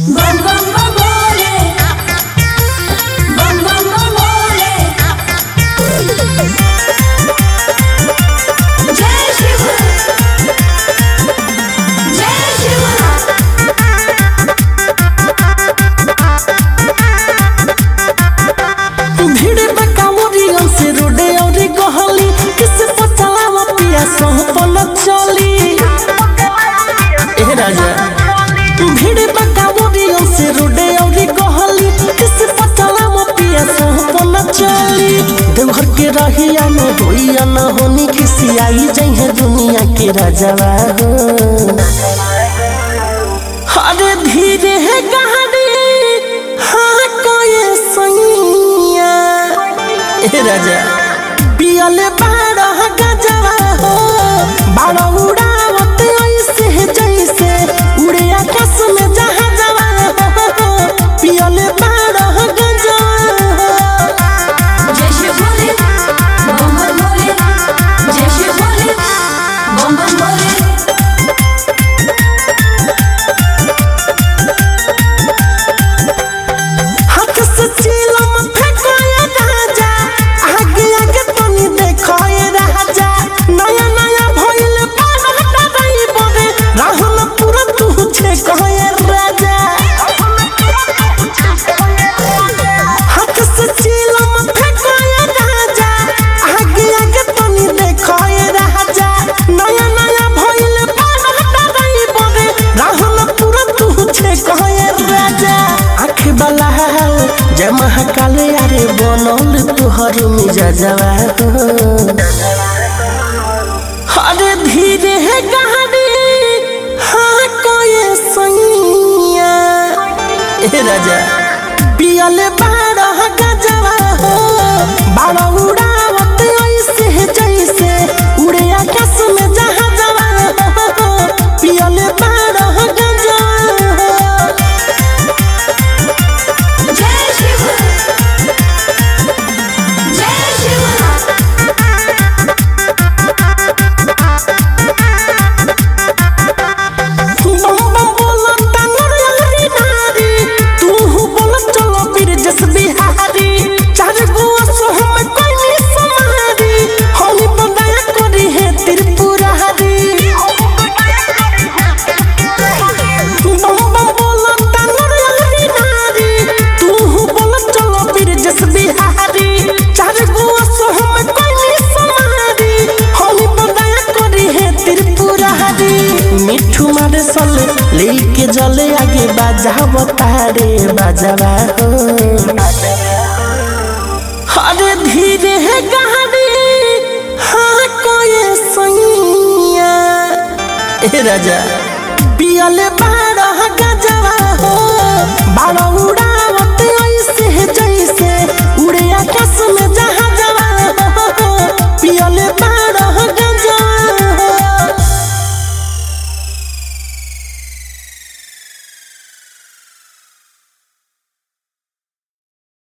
बम बम बम भोले, बम बम बम भोले। जय शिव, जय शिव। भीड़ बकावरियों से रोडे और गहली किस पचलावा पिया सोहपन चली। ए राजा भीड़ बकावरियों से रोडे और गहली किस पचलावा पिया सोहपन चली। देवघर के रहिया में होइया न होनी किसी आई जाई है दुनिया के राजावा हो। अरे धीरे है गाड़ी हाँ कोई सैया। ए राजा पियले बाड़ा गजवा हो बाड़ा उड़ावत ऐसे जैसे उड़े आकाश में जहाजवा हो। पियले बाड़ा गजवा हो। जय शिव भोले, बम बम भोले। जय शिव भोले, बम बम भोले। हाथ से चिलम फेंकोए राजा आगे आगे तनी देखोए राजा। नया नया भइल बाड़ा डराई बड़े राहुल पूरा तू छे कहे राजा। हाथ से चिलम फेंकोए राजा आगे आगे तनी देखोए राजा। नया नया भइल बाड़ा डराई बड़े राहुल पूरा तू छे कहे राजा। आँख वाला जय महाकाल यारे बनल तुहर मिजाजवा हो। अरे धीरे है गाड़ी हाँ कोई सैया। ए राजा पियले बाड़ा गजवा हो बाड़ा उड़ावत ऐसे जैसे उड़े आकाश में जहाजवा हो। पियले बाड़ा गजवा हो। जय शिव, जय शिव। बम बम बोला तंगुर यारी नारी तू बोला चलो बिरजस बिहारी। चार गुआ सोहम कोई नी समारी होली बंदाया करी है त्रिपुरारी। बम बम बोला तंगुर यारी नारी तू बोला चलो बिरजस बिहारी। चार गुआ सोहम कोई नी समारी होली बंदाया करी है त्रिपुरारी। मिठू मारे सले लेके जले आगे बाजाव तारे बाजावा हो। अरे धीरे है गाड़ी हाँ कोई सैया। ए राजा